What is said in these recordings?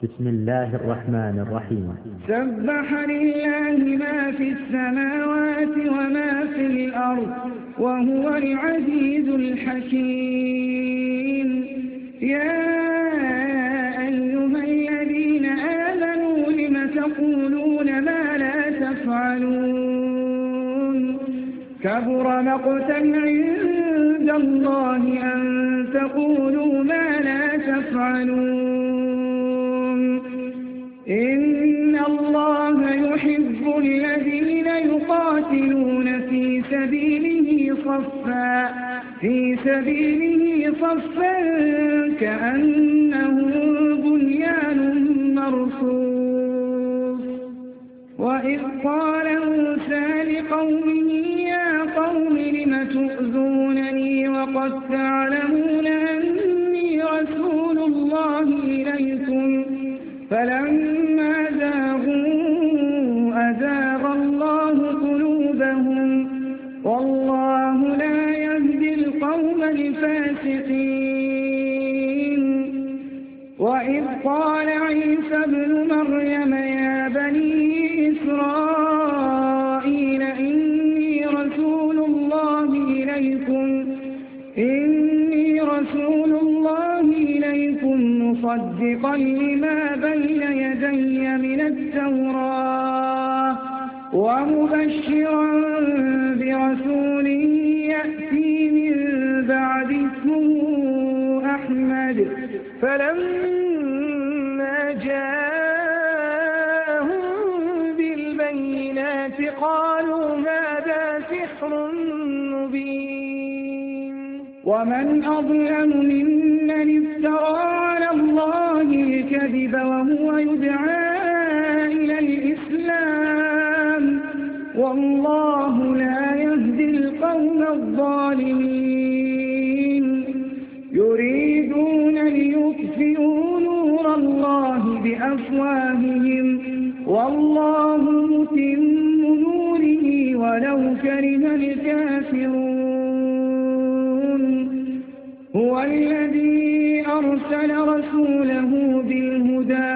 بسم الله الرحمن الرحيم. سبح لله ما في السماوات وما في الأرض وهو العزيز الحكيم. يا أيها الذين آمنوا لم تقولون ما لا تفعلون كبر مقتا عند الله أن تقولوا ما لا تفعلون. إن الله يحب الذين يقاتلون في سبيله صفا كأنه بنيان مرصوص. وإذ قال موسى لقومه يا قوم لم تؤذونني وقد تعلمون أني رسول الله إليكم فلما زاغوا أزاغ الله قلوبهم والله لا يهدي القوم الفاسقين. وإذ قال عيسى ابن مريم يا بني إسرائيل إني رسول الله إليكم مصدقا لما بين يدي من التوراة ومبشرا برسول يأتي من بعد اسمه أحمد فلما جاءهم بالبينات قالوا هذا سحر مبين. ومن أظلم ممن افترى على الله الكذب وهو يدعى إلى الإسلام والله لا يهدي القوم الظالمين. يريدون ليطفئوا نور الله بأفواههم والله متم نوره ولو كره الكافرون. هو الذي أرسل رسوله بالهدى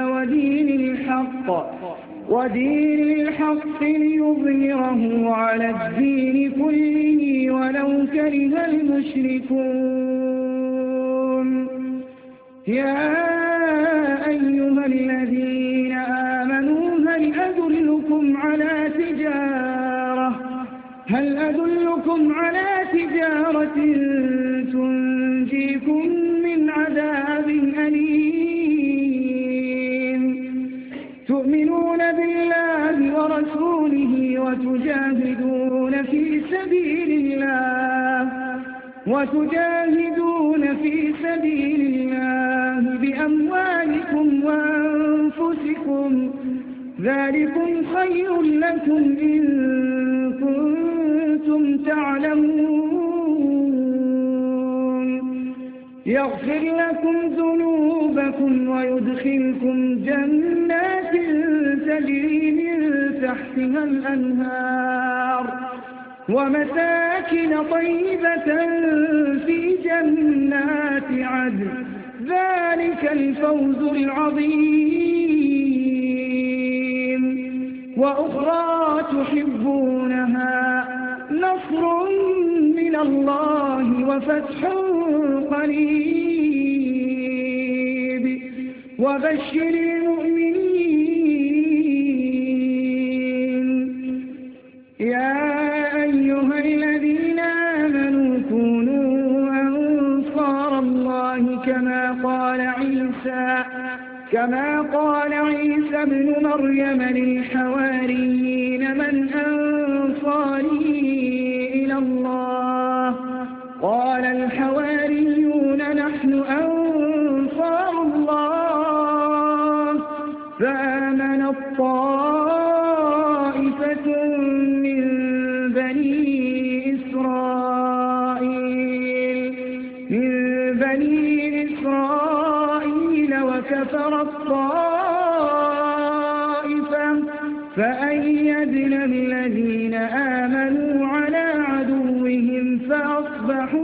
ودين الحق ليظهره على الدين كله ولو كره المشركون. يا أيها الذين آمنوا هل أدلكم على تجارة تنجيكم من عذاب أليم تؤمنون بالله ورسوله وتجاهدون في سبيل الله بأموالكم وأنفسكم ذلكم خير لكم إن كنتم تعلمون. يغفر لكم ذنوبكم ويدخلكم جنات تجري من تحتها الأنهار ومساكن طيبة في جنات عدن ذلك الفوز العظيم. وأخرى تحبونها نصر من الله وفتح قريب وبشر المؤمنين. يا أيها الذين آمنوا كونوا أنصار الله كما قال عيسى ابن مريم للحواريين من أنصاري إلى الله قال الحواريون نحن أنصار الله. فآمن الطائفة من بني إسرائيل وكفر الطائفة فأيدنا الذين آمنوا على عدوهم فأصبحوا